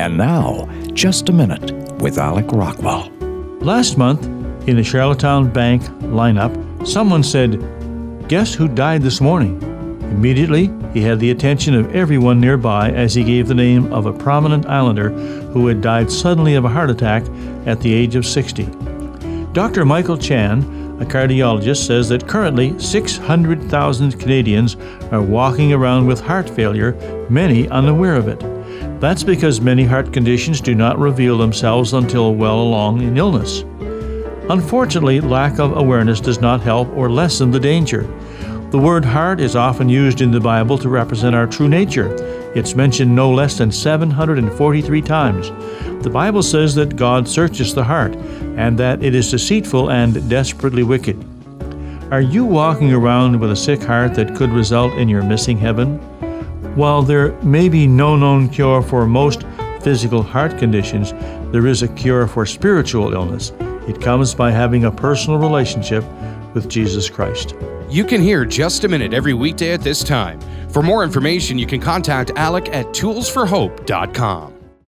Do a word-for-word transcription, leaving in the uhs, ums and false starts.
And now, Just a Minute with Alec Rockwell. Last month, in the Charlottetown Bank lineup, someone said, "Guess who died this morning?" Immediately, he had the attention of everyone nearby as he gave the name of a prominent islander who had died suddenly of a heart attack at the age of sixty. Doctor Michael Chan, a cardiologist, says that currently six hundred thousand Canadians are walking around with heart failure, many unaware of it. That's because many heart conditions do not reveal themselves until well along in illness. Unfortunately, lack of awareness does not help or lessen the danger. The word heart is often used in the Bible to represent our true nature. It's mentioned no less than seven hundred forty-three times. The Bible says that God searches the heart and that it is deceitful and desperately wicked. Are you walking around with a sick heart that could result in your missing heaven? While there may be no known cure for most physical heart conditions, there is a cure for spiritual illness. It comes by having a personal relationship with Jesus Christ. You can hear Just a Minute every weekday at this time. For more information, you can contact Alec at tools for hope dot com.